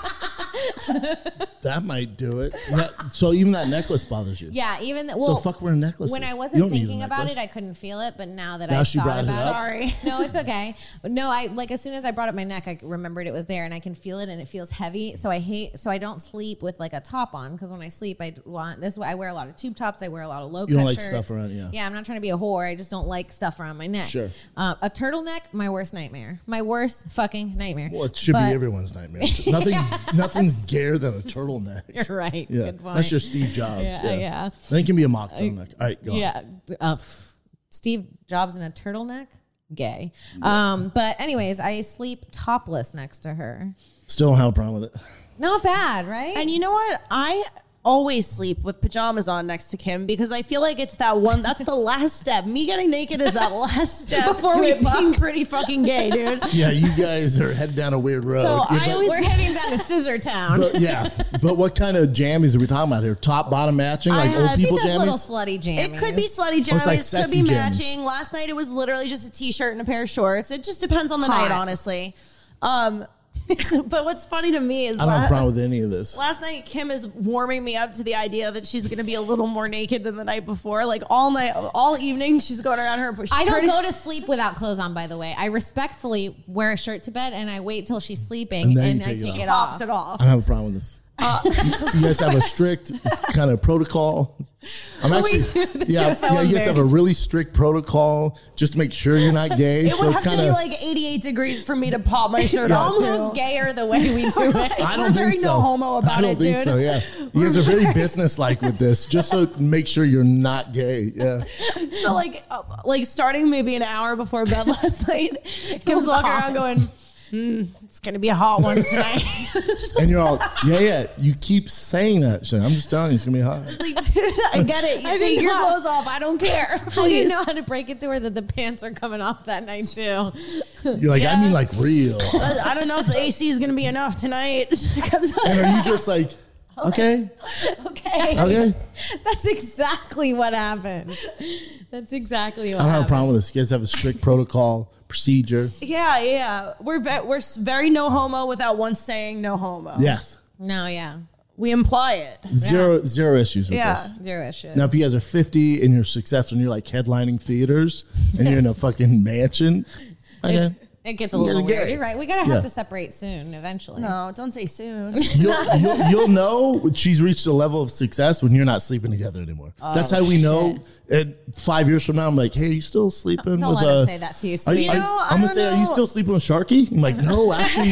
That might do it. Yeah. So even that necklace bothers you. Yeah, even the, So well, fuck wearing necklaces. when I You wasn't don't need a thinking about necklace. it, I couldn't feel it. But now that Now I she thought brought it about up. Sorry. no, it's okay. But no, I like as soon as I brought up my neck, I remembered it was there, and I can feel it, and it feels heavy. So I hate. So I don't sleep with like a top on because when I sleep, I want this. I wear a lot of tube tops. I wear a lot of low. You don't cut like shirts. stuff around- yeah. Yeah, I'm not trying to be a whore. I just don't like stuff around my neck. Sure. Uh, a turtleneck, my worst nightmare. My worst fucking nightmare. Well, it should But- be everyone's nightmare. Nothing, nothing's gayer than a turtleneck. You're right. Yeah, Good point. that's your Steve Jobs. Yeah, Yeah, yeah. Then it can be a mock turtleneck. All right, go on. Yeah. Uh, pff, Steve Jobs in a turtleneck? Gay. Um, but anyways, I sleep topless next to her. Still don't have a problem with it. Not bad, right? And you know what? I always sleep with pajamas on next to Kim because I feel like it's that one. That's the last step. Me getting naked is that last step Before to we it being pretty fucking gay, dude. Yeah, you guys are heading down a weird road. So Yeah, I but- always We're heading down to Scissor Town. but yeah, but what kind of jammies are we talking about here? Top, bottom matching, like I old had- She people does little jammies. slutty jammies. It could be slutty Oh, it's jammies, like could sexy be jammies. matching. Last night it was literally just a t-shirt and a pair of shorts. It just depends on the Hot. night, honestly. Um, but what's funny to me is I don't have a la- problem with any of this. last night Kim is warming me up to the idea that she's going to be a little more naked than the night before. Like all night, all evening, she's going around her. She's I don't turning- go to sleep without clothes on, by the way. I respectfully wear a shirt to bed and I wait till she's sleeping And and, then you I take it take off. it off. pops it off. I don't have a problem with this. Uh, you guys have a strict kind of protocol. I'm actually, do. This yeah, is so yeah. You guys have a embarrassing. really strict protocol just to make sure you're not gay. It so would it's have to kind be of like eighty-eight degrees for me to pop my shirt It's off. almost too. gayer the way we do it. I We're don't very think so. no homo about I don't it, think dude. so. Yeah, you guys are very businesslike with this, just so make sure you're not gay. Yeah, So like, uh, like starting maybe an hour before bed last night, Kim's walking around going, mm, "It's gonna be a hot one tonight." and you're all, yeah, yeah. You keep saying that. So I'm just telling you, it's gonna be hot. It's like, dude, I get it. You I take didn't your know. clothes off. I don't care. I didn't Please. know how to break it to her that the pants are coming off that night too. You're like, I Yeah. mean, like real. I don't know if the A C is gonna be enough tonight. And are you just like, okay, okay. okay? That's exactly what happened. That's exactly what I don't have a happened. problem with this. You guys have a strict protocol procedure. Yeah, yeah. We're ve- we're s- very no homo without once saying no homo. Yes, No, yeah. We imply it. zero zero issues with Yeah. this. Zero issues. Now, if you guys are fifty and you're successful and you're like headlining theaters and you're in a fucking mansion, okay. It gets a You little guys are weird. gay. You're right. We gotta have Yeah. to separate soon, eventually. No, don't say soon. You'll, you'll, you'll know she's reached a level of success when you're not sleeping together anymore. That's how we know. And five years from now, I'm like, hey, are you still sleeping Don't with let uh, him say that to you, Are sweetie. you, You are- know, I I'm gonna don't say, are you know. still sleeping with Sharky? I'm like, no, actually.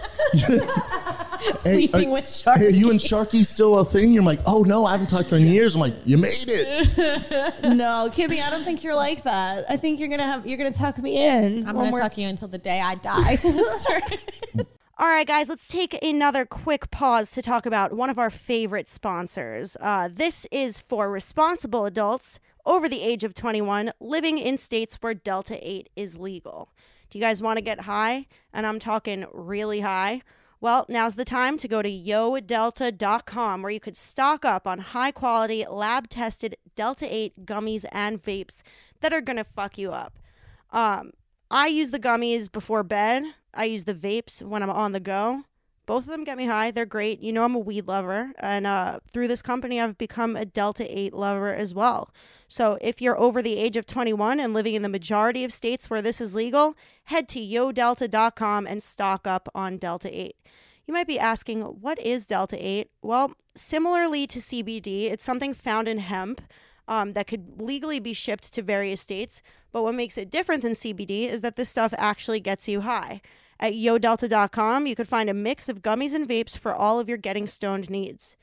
Sleeping are, with sharks. Hey, are you and Sharky still a thing? You're like, oh no, I haven't talked to her in years. I'm like, you made it. No, Kimmy, I don't think you're like that. I think you're gonna have you're gonna tuck me in. I'm when gonna we're- tuck you until the day I die, sister. All right, guys, let's take another quick pause to talk about one of our favorite sponsors. Uh, this is for responsible adults over the age of twenty-one living in states where Delta eight is legal. Do you guys want to get high? And I'm talking really high. Well, now's the time to go to yo delta dot com where you could stock up on high-quality, lab-tested Delta eight gummies and vapes that are going to fuck you up. Um, I use the gummies before bed. I use the vapes when I'm on the go. Both of them get me high. They're great. You know I'm a weed lover. And uh, through this company, I've become a Delta eight lover as well. So if you're over the age of twenty-one and living in the majority of states where this is legal, head to yo delta dot com and stock up on Delta eight. You might be asking, what is Delta eight? Well, similarly to C B D, it's something found in hemp. Um, that could legally be shipped to various states. But what makes it different than C B D is that this stuff actually gets you high. At yo delta dot com, you could find a mix of gummies and vapes for all of your getting stoned needs.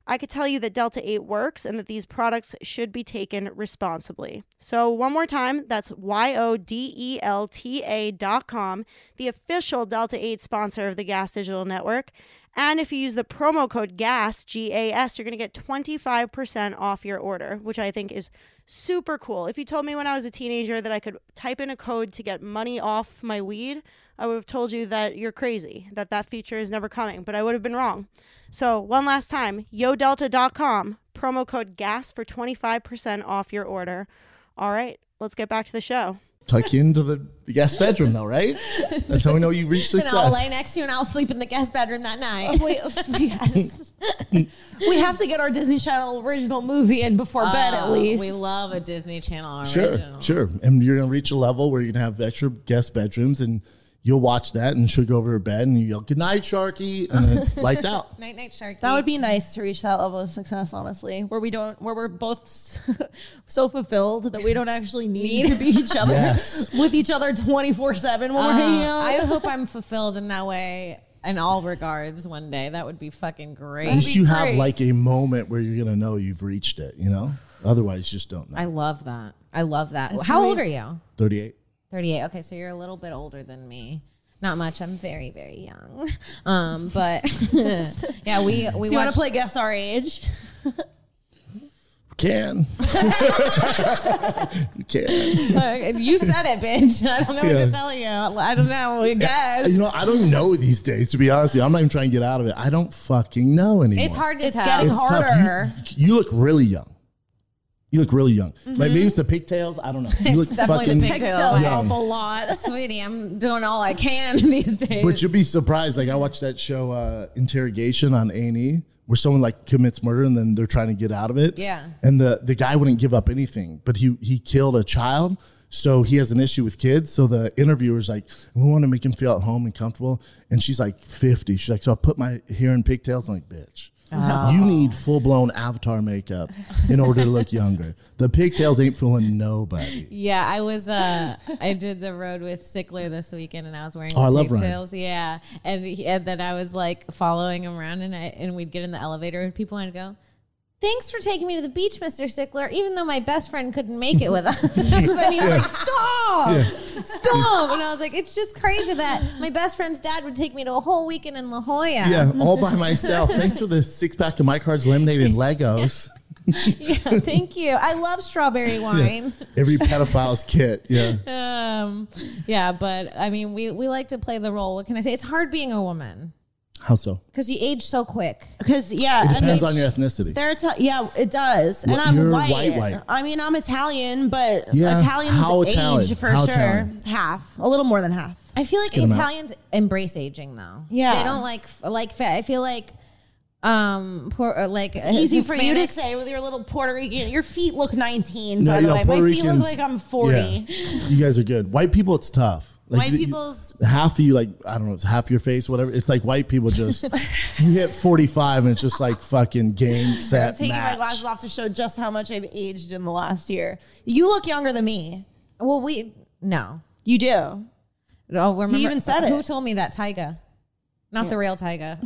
I could tell you that Delta eight works and that these products should be taken responsibly. So one more time, that's Y O D E L T A dot com, the official Delta eight sponsor of the Gas Digital Network. And if you use the promo code GAS, G A S, you're going to get twenty-five percent off your order, which I think is super cool. If you told me when I was a teenager that I could type in a code to get money off my weed, I would have told you that you're crazy, that that feature is never coming, but I would have been wrong. So one last time, yo delta dot com, promo code GAS for twenty-five percent off your order. All right, let's get back to the show. Tuck you into the, the guest bedroom, though, right? That's how we know you reach success. And I'll lay next to you and I'll sleep in the guest bedroom that night. Wait, yes. We have to get our Disney Channel original movie in before bed at Oh, least. We love a Disney Channel Sure, original. sure. And you're going to reach a level where you're going to have extra guest bedrooms, and you'll watch that, and she'll go over to bed, and you yell, "Good night, Sharky," and then it's lights out. Night, night, Sharky. That would be nice to reach that level of success, honestly, where we don't, where we're both so fulfilled that we don't actually need to be each other Yes. with each other twenty-four seven when we're Uh, hanging out. I hope I'm fulfilled in that way in all regards one day. That would be fucking great. At least be you have great. like a moment where you're going to know you've reached it, you know? Otherwise, you just don't know. I love that. I love that. That's How really- old are you? thirty-eight. thirty-eight. Okay, so you're a little bit older than me. Not much. I'm very, very young. Um, but yeah, we we Do you want to watched. play Guess Our Age? Can. You can. You said it, bitch. I don't know what Yeah. to tell you. I don't know. I guess You know, I don't know these days, to be honest with you. I'm not even trying to get out of it. I don't fucking know anymore. it's hard to It's tell. getting It's harder. tough. You, you look really young. You look really young. Like maybe it's the pigtails. I don't know. You look It's definitely fucking the pigtails. Pigtails young. help a lot. Sweetie, I'm doing all I can these days. But you'll be surprised. Like I watched that show, uh, Interrogation on A and E, where someone like commits murder and then they're trying to get out of it. Yeah. And the the guy wouldn't give up anything, but he he killed a child. So he has an issue with kids. So the interviewer's like, we want to make him feel at home and comfortable. And she's like fifty. She's like, so I'll put my hair in pigtails. I'm like, bitch. You need full blown Avatar makeup in order to look younger. The pigtails ain't fooling nobody. Yeah, I was. Uh, I did the road with Sickler this weekend, and I was wearing Oh, I love Ryan. pigtails. Yeah, and, he, and then I was like following him around, and I and we'd get in the elevator, and people would go, "Thanks for taking me to the beach, Mister Sickler, even though my best friend couldn't make it with us." And he was like, "Stop, stop!" And I was like, "It's just crazy that my best friend's dad would take me to a whole weekend in La Jolla." Yeah, all by myself. Thanks for the six pack of My Cards Lemonade and Legos. Yeah, thank you. I love strawberry wine. Every pedophile's kit. Yeah. Um, yeah, but I mean, we, we like to play the role. What can I say? It's hard being a woman How so? because you age so quick. Because, yeah. It and depends they- on your ethnicity. They're Ita- yeah, it does. And What- I'm you're white. white, white. I mean, I'm Italian, but Yeah, Italians how age Italian? for How sure. Italian? Half. A little more than half. I feel like get 'em out. Italians embrace aging though. Yeah. they don't like like fat. I feel like um poor or like It's easy for you to Hispanics- say with your little Puerto Rican. Your feet look nineteen, No, by you the know, way. Puerto My feet look Ricans- like I'm forty. Yeah. You guys are good. White people, it's tough. Like White you- people's- half of you, like I don't know, it's half your face, whatever. It's like white people just you hit forty-five and it's just like fucking game set I'm taking match. my glasses off to show just how much I've aged in the last year. You look younger than me. Well, we no. You do. Oh, remember, even said Who it. told me that? Tyga, not the real Tyga.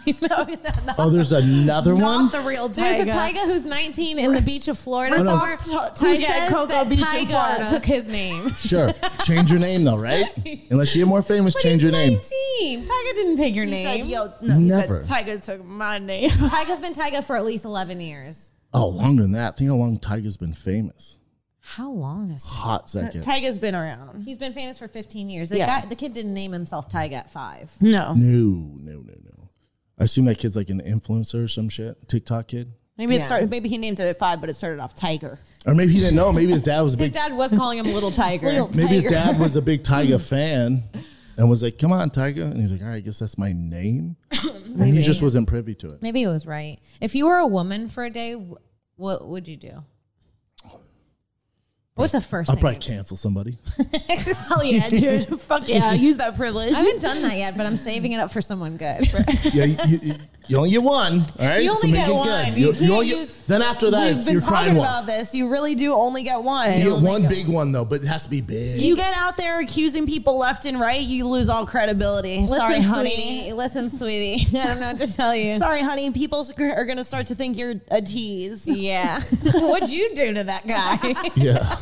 Oh, there's another one. Not the real There's a Tyga. Tyga who's nineteen in the beach of Florida Oh, no. somewhere, T- who Tyga at says Cocoa that Beach in Tyga Florida. took his name. Sure, change your name though, right? Unless you get more famous, But change he's your name. nineteen. Tyga didn't take your He name. said, yo, no, he Never. said, Tyga took my name. Tyga's been Tyga for at least eleven years. Oh, longer than that. Think how long Tyga's been famous. How long is he? Hot second. Tyga's been around. He's been famous for fifteen years. The Yeah. guy, the kid didn't name himself Tyga at five. No. No, no, no, no. I assume that kid's like an influencer or some shit. TikTok kid. Maybe it Yeah. started. Maybe he named it at five, but it started off Tiger. Or maybe he didn't know. Maybe his dad was a His big dad was calling him Little Tiger. Little Maybe his Tiger. dad was a big Tyga fan and was like, come on, Tyga. And he's like, all right, I guess that's my name. And he just wasn't privy to it. Maybe he was right. If you were a woman for a day, wh- what would you do? What's the first I'll thing? probably cancel somebody. Hell yeah, dude. Fuck yeah. Use that privilege. I haven't done that yet, but I'm saving it up for someone good. Yeah, you, you, you only get one. All right, You only make get it one. good. You You, can't only use- get, then after that, We've it's been your talking crying about wolf. this. You really do only get one. You get only one get big one though, but it has to be big. You get out there accusing people left and right, you lose all credibility. Listen, Sorry, honey. sweetie. Listen, sweetie. I don't know what to tell you. Sorry, honey. People are going to start to think you're a tease. Yeah. What'd you do to that guy? Yeah.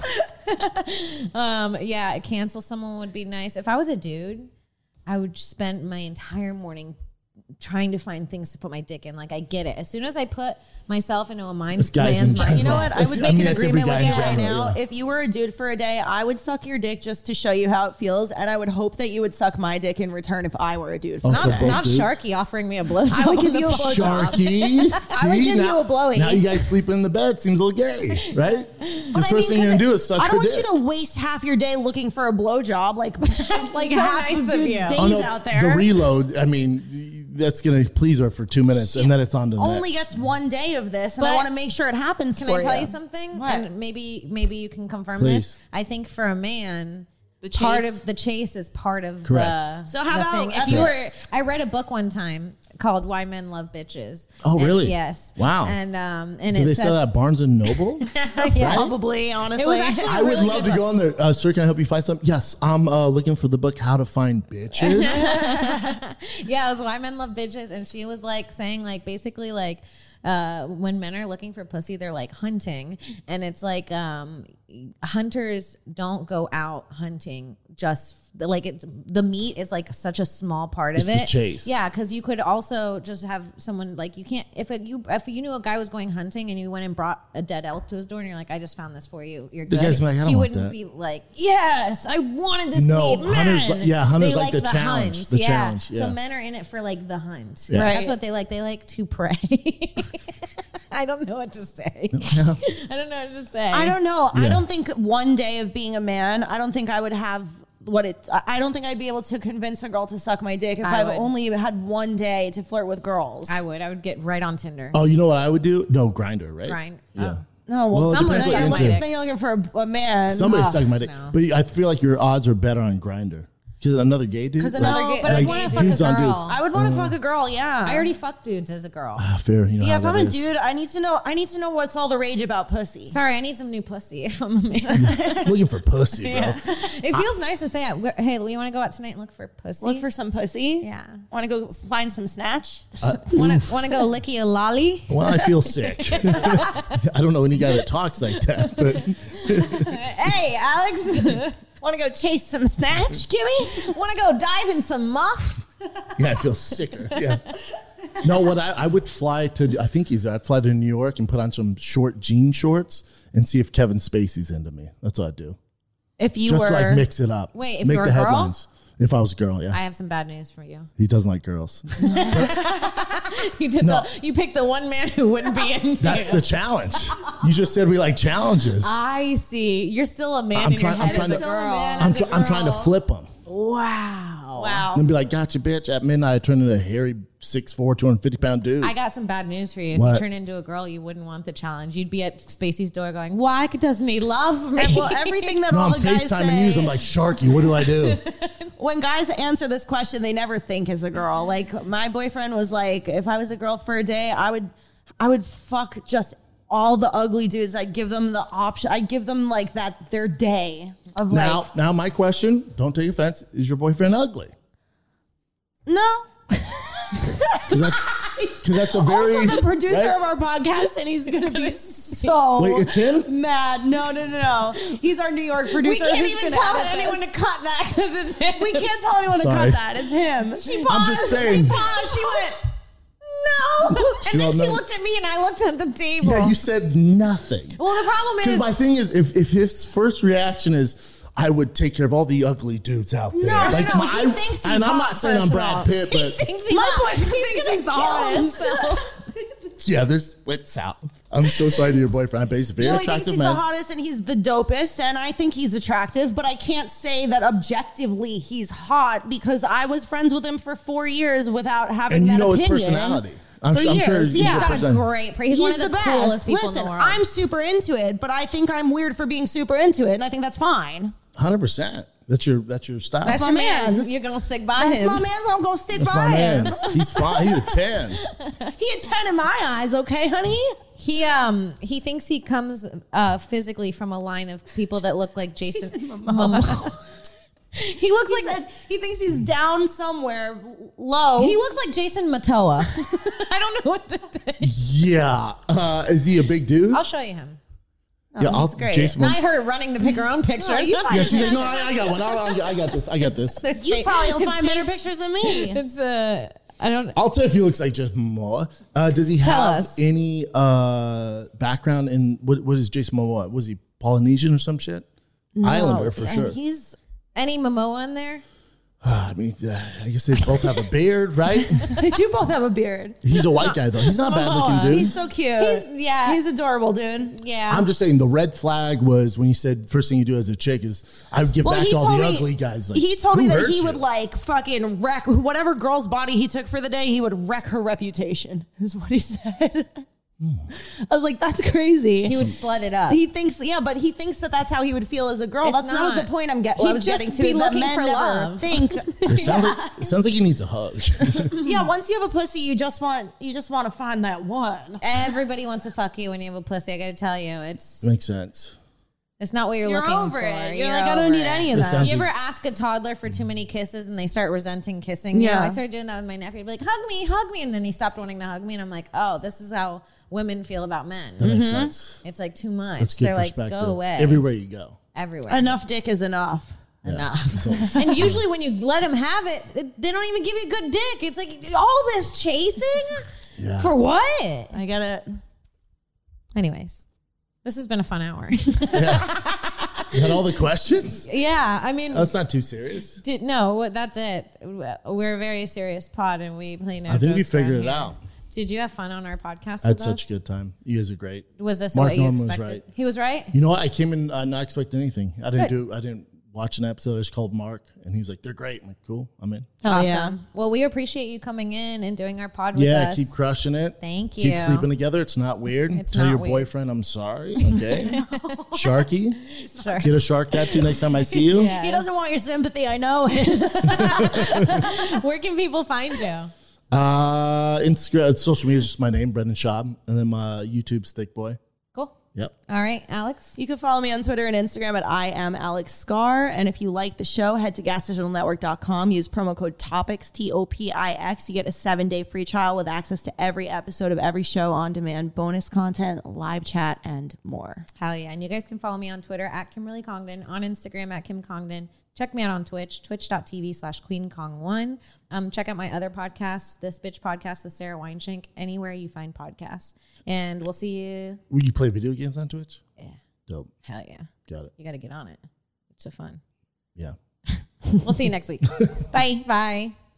um, yeah, cancel someone would be nice. If I was a dude, I would spend my entire morning trying to find things to put my dick in. Like, I get it. As soon as I put myself into a mind, This guy's man's in mind, You know what? I That's- would I make mean, an that's every agreement guy with in you right general, now. yeah. If you were a dude for a day, I would suck your dick just to show you how it feels, and I would hope that you would suck my dick in return if I were a dude. For Oh, a so day. both not dude? Sharky offering me a blowjob. I would give on the you a phone. blowjob. Sharky. I would See, give now, you a blowy. Now you guys sleep in the bed seems a little gay, right? But The I first mean, thing you're gonna do is suck I her don't want dick. you to waste half your day looking for a blowjob. Like, like so half nice of of dudes' you. days Oh, no, out there. the reload. I mean, that's gonna please her for two minutes, and then it's on to the only next. gets one day of this, and I But- want to make sure it happens Can for I tell you. you something? What? And maybe maybe you can confirm Please. this. I think for a man, The part chase? of the chase is part of Correct. the. So how the about thing. at If you the- were, I read a book one time called "Why Men Love Bitches." Oh, And- really? yes. Wow. And um and Do it they said, sell that at Barnes and Noble? yes. Probably, honestly. It was actually I a would really love good to go book. on there. Uh, sir, can I help you find something? Yes, I'm uh, looking for the book How to Find Bitches. Yeah, it was Why Men Love Bitches, and she was like saying like basically like uh, when men are looking for pussy, they're like hunting, and it's like um, hunters don't go out hunting just like it's the meat is like such a small part It's of the it. chase. Yeah, because you could also just have someone like you can't if a, you if you knew a guy was going hunting and you went and brought a dead elk to his door and you're like, I just found this for you. You're The good. guy's like, I don't he want wouldn't that. be like, yes, I wanted this No, meat. hunters Man. li- yeah, hunters They like the challenge, hunt. the yeah. challenge, yeah. So men are in it for like the hunt. Yeah. Right. That's what they like. They like to prey. I don't know what to say. I don't know what to say. I don't know. I Yeah. don't think one day of being a man, I don't think I would have what it, I- I don't think I'd be able to convince a girl to suck my dick if I I've would. only had one day to flirt with girls. I would. I would get right on Tinder. Oh, you know what I would do? No, Grinder, right? Grind- Yeah. No, well, Well, it someone depends what then, you're you're looking, into. then you're looking for a, a man. Somebody Huh. suck my dick, No. but I feel like your odds are better on Grinder because another gay dude. 'Cause like- another No, gay- but I like want to fuck dudes a on girl. dudes. I would want to fuck a girl, yeah. I already fucked dudes as a girl. Ah, fair, you know yeah, how if I'm that a is. dude, I need to know. I need to know what's all the rage about pussy. Sorry, I need some new pussy if I'm a man. Looking for pussy, bro. It feels nice to say, hey, we want to go out tonight and look for pussy. Look for some pussy. Yeah. Want to go find some snatch? Want to want to go licky a lolly? Well, I feel sick. I don't know any guy that talks like that, but Hey, Alex, Want to go chase some snatch, Kimmy? want to go dive in some muff? yeah, I feel sicker. Yeah. No, what I, I would fly to, I think he's, I'd fly to New York and put on some short jean shorts and see if Kevin Spacey's into me. That's what I'd do. If you Just were to like mix it up. Wait, if Make you're the a girl? headlines. If I was a girl, yeah. I have some bad news for you. He doesn't like girls. You did No. the, you picked the one man who wouldn't be into That's you. the challenge. You just said we like challenges. I see. You're still a man I'm in trying- your I'm head trying as to- a girl. I'm, tr- I'm trying to flip them. Wow. wow. And be like, gotcha, bitch. At midnight, I turn into a hairy, six foot four, two hundred fifty pound dude. I got some bad news for you. If What? you turn into a girl, you wouldn't want the challenge. You'd be at Spacey's door going, why doesn't he love me? And, well, everything that no, all I'm the guys FaceTiming say, you. I'm like, Sharky, what do I do? when guys answer this question, they never think as a girl. Like my boyfriend was like, if I was a girl for a day, I would, I would fuck just all the ugly dudes. I'd give them the option. I'd give them like that their day of like, now, now my question, don't take offense, is your boyfriend ugly? no. Because that's, cause that's a very... Also the producer right? of our podcast, and he's gonna be so Wait, it's him? mad. No, no, no, no. He's our New York producer. we can't who's even gonna tell edit anyone this. to cut that because it's him. We can't tell anyone Sorry. to cut that. It's him. She I'm just saying. She paused. She went. No. She And then don't she know. looked at me and I looked at the table. Yeah, you said nothing. well, the problem Because is, my thing is, if, if his first reaction is, I would take care of all the ugly dudes out there. No, no, no, my- he thinks he's And I'm hot, not saying I'm first of Brad all. Pitt, but thinks he's My hot. boyfriend thinks he's the hottest. yeah, there's went south. I'm so sorry to your boyfriend, but he's a very No, he thinks attractive he's man. the hottest and he's the dopest, and I think he's attractive, but I can't say that objectively he's hot because I was friends with him for four years without having And you that know his opinion. personality. I'm, for su- I'm sure years. he's Yeah. a He's got a person. great. He's, he's one of the, the best. coolest people Listen, in the world. I'm super into it, but I think I'm weird for being super into it, and I think that's fine. one hundred percent. That's your that's your style. That's my your man. mans. You're gonna stick by That's him. my man's. I'm gonna stick That's by my him. man. He's fine. He's a ten. He a ten in my eyes, okay, honey? He um he thinks he comes uh physically from a line of people that look like Jason, Jason Momoa. He looks like that. He thinks he's down somewhere low. He looks like Jason Momoa. I don't know what to do. Yeah. Uh, is he a big dude? I'll show you him. yeah. I'll, he's great. Jason. Not her running to pick her own picture. Oh, you find yeah. She's like, no, I, I got one. I, I got this. I got this. You probably will It's find better Jason- pictures than me. It's uh I don't. I'll tell you if he looks like just Momoa. Uh, does he Tell have us. any uh, background in what? What is Jason Momoa? Was he Polynesian or some shit? Islander for And sure. He's Any Momoa in there? I mean, uh, I guess they both have a beard, right? they do both have a beard. He's a white guy though. He's not a bad looking dude. He's so cute. He's- yeah. He's adorable, dude. Yeah. I'm just saying the red flag was when you said first thing you do as a chick is I would give Well, back he to all told the me ugly guys. Like, he told me who that hurt he you? would like fucking wreck whatever girl's body he took for the day. He would wreck her reputation. Is what he said. I was like, that's crazy. he would slut it up. He thinks, yeah, but he thinks that that's how he would feel as a girl. It's That's that was not. the point I'm getting. He'd I was just getting to be is that looking men for never love. think. It sounds like it sounds like he needs a hug. Yeah, once you have a pussy, you just want you just want to find that one. Everybody wants to fuck you when you have a pussy. I gotta tell you, it's Makes sense. it's not what you're, You're looking over for. it. You're, like, I don't need over any it. of It that. sounds You ever like- ask a toddler for too many kisses and they start resenting kissing you? Yeah. I started doing that with my nephew. He'd be like, hug me, hug me. And then he stopped wanting to hug me. And I'm like, oh, this is how women feel about men. That makes sense. It's like too much. That's good They're like, perspective. go away. Everywhere you go. Everywhere. Enough dick is enough. Enough. So, And usually when you let them have it, it- they don't even give you good dick. It's like all this chasing yeah. for what? I get it. Anyways, this has been a fun hour. Is that all the questions? Yeah, I mean, That's not too serious. did, no, that's it. We're a very serious pod, and we play no. I think we jokes around figured it here. out. Did you have fun on our podcast? I had with such us? a good time. You guys are great. Was this Mark what you Norman was expected? right. He was right. You know what? I came in uh, not expecting anything. I didn't Good. do. I didn't watch an episode. I just called Mark, and he was like, "They're great." I'm like, "Cool, I'm in." Hell Awesome. yeah. Well, we appreciate you coming in and doing our pod with Yeah, us. keep crushing it. Thank Keep you. sleeping together. It's not weird. It's Tell not your weird. boyfriend I'm sorry. Okay, Sharky. Sure. Get a shark tattoo next time I see you. He doesn't want your sympathy. I know it. Where can people find you? Uh, Instagram, social media is just my name, Brendan Schaub, and then my YouTube's Thick Boy. Cool. Yep. All right, Alex. You can follow me on Twitter and Instagram at I am Alex Scar. And if you like the show, head to gas digital network dot com. Use promo code TOPIX, T O P I X. You get a seven-day free trial with access to every episode of every show on demand, bonus content, live chat, and more. Hell yeah. And you guys can follow me on Twitter at Kimberly Congdon, on Instagram at Kim Congdon. Check me out on Twitch, twitch.tv slash Queen Kong one. Um, check out my other podcast, This Bitch Podcast with Sarah Weinschenk, anywhere you find podcasts. And we'll see you. Will you play video games on Twitch? Yeah. Dope. Hell yeah. Got it. You got to get on it. It's so fun. Yeah. We'll see you next week. Bye. Bye.